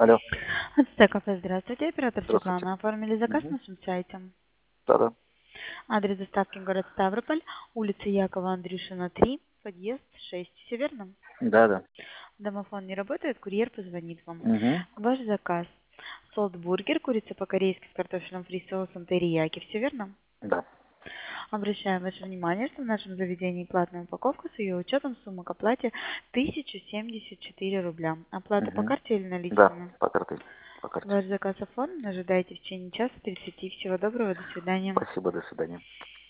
Алло. Ацтекафе, здравствуйте. Оператор Здравствуйте. Светлана. Оформили заказ на Мгм. нашем сайте. Да-да. Адрес доставки город Ставрополь, улица Якова Андрюшина, 3, подъезд 6. Все верно? Да-да. Домофон не работает, курьер позвонит вам. Мгм. Ваш заказ. Солтбургер, курица по-корейски с картофельным фри-соусом терияки. Все верно? Да. Обращаем ваше внимание, что в нашем заведении платная упаковка с ее учетом сумма к оплате 1074 рубля. Оплата по Мгм. карте или Да, наличными? по карте. По карте. Ваш заказ оформлен. Ожидайте в течение часа 30. Всего доброго. До свидания. Спасибо, до свидания.